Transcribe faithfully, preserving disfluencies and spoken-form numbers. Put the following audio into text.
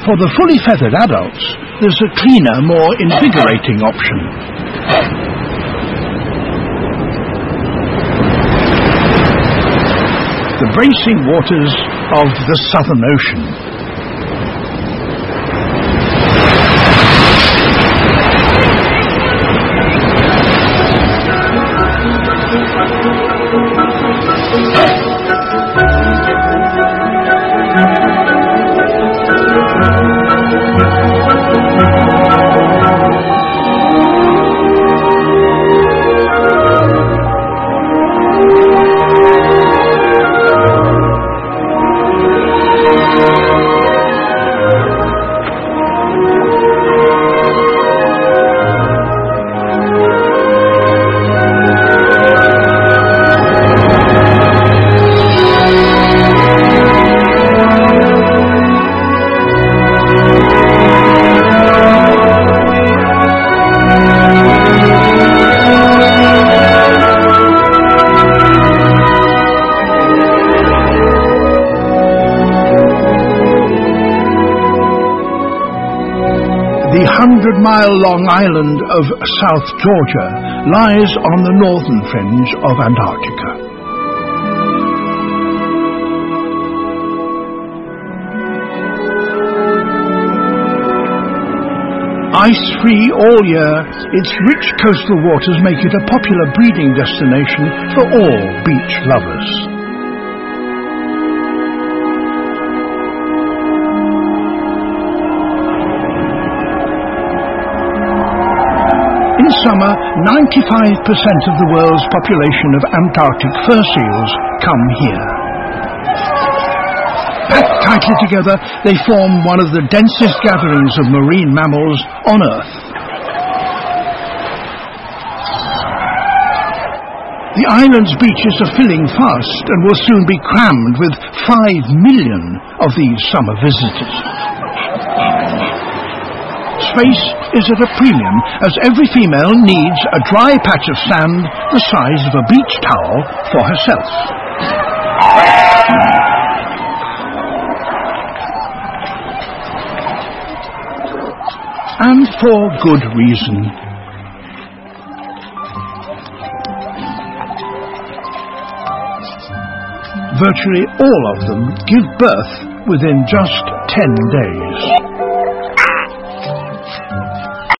For the fully feathered adults, there's a cleaner, more invigorating option. The bracing waters of the Southern Ocean. The hundred-mile-long island of South Georgia lies on the northern fringe of Antarctica. Ice-free all year, its rich coastal waters make it a popular breeding destination for all beach lovers. In summer, ninety-five percent of the world's population of Antarctic fur seals come here. Packed tightly together, they form one of the densest gatherings of marine mammals on Earth. The island's beaches are filling fast and will soon be crammed with five million of these summer visitors. Space is at a premium as every female needs a dry patch of sand the size of a beach towel for herself. And for good reason. Virtually all of them give birth within just ten days.